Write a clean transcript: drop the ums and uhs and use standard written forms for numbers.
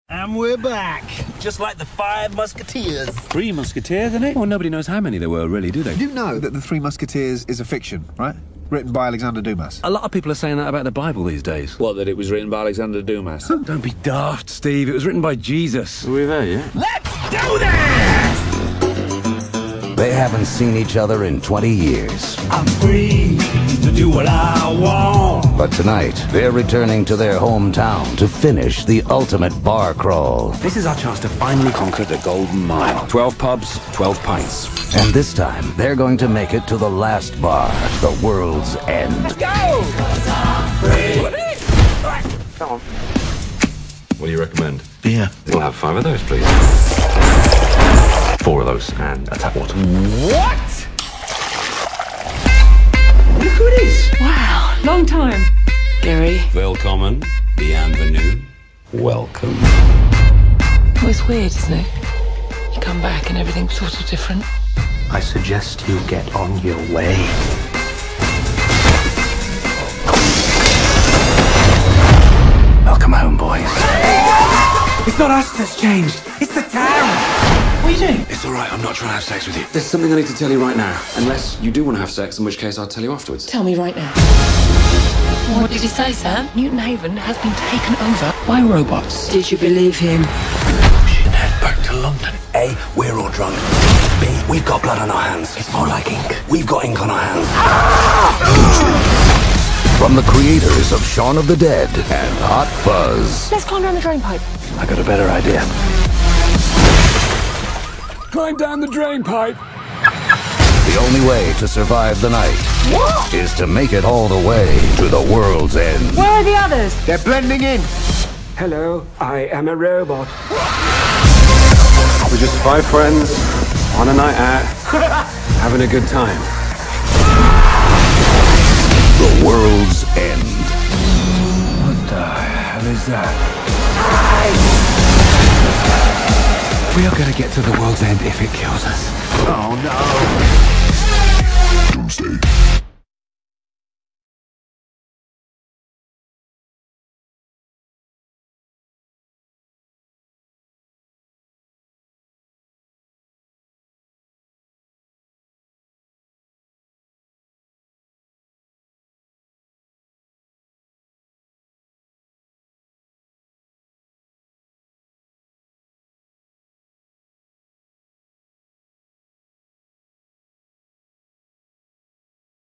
And we're back, just like the Five Musketeers. Three Musketeers, isn't it? Well, nobody knows how many there were, really, do they? You do know that the Three Musketeers is a fiction, right? Written by Alexander Dumas. A lot of people are saying that about the Bible these days. What, that it was written by Alexander Dumas? Don't be daft, Steve. It was written by Jesus. Are we there yet? Let's do this! They haven't seen each other in 20 years. I'm free to do what I want. But tonight, they're returning to their hometown to finish the ultimate bar crawl. This is our chance to finally conquer the Golden Mile. 12 pubs, 12 pints. And this time, they're going to make it to the last bar, the World's End. Let's go! Come on. What do you recommend? Beer. We'll have 5 of those, please. 4 of those, and a tap water. What? Look who it is. Wow, long time. Gary. Willkommen, bienvenue, welcome. Oh, it's weird, isn't it? You come back and everything's sort of different. I suggest you get on your way. Welcome home, boys. It's not us that's changed. It's the town. What are you doing? It's all right, I'm not trying to have sex with you. There's something I need to tell you right now. Unless you do want to have sex, in which case I'll tell you afterwards. Tell me right now. What did he say, Sam? Newton Haven has been taken over by robots. Did you believe him? We should head back to London. A, we're all drunk. B, we've got blood on our hands. It's more like ink. We've got ink on our hands. From the creators of Shaun of the Dead and Hot Fuzz. Let's climb down the drain pipe. I got a better idea. Climb down the drain pipe. The only way to survive the night is to make it all the way to the World's End. Where are the others? They're blending in. Hello, I am a robot. We're just 5 friends on a night out, having a good time. The World's End. What the hell is that? We are going to get to the World's End if it kills us. Oh, no. Doomsday.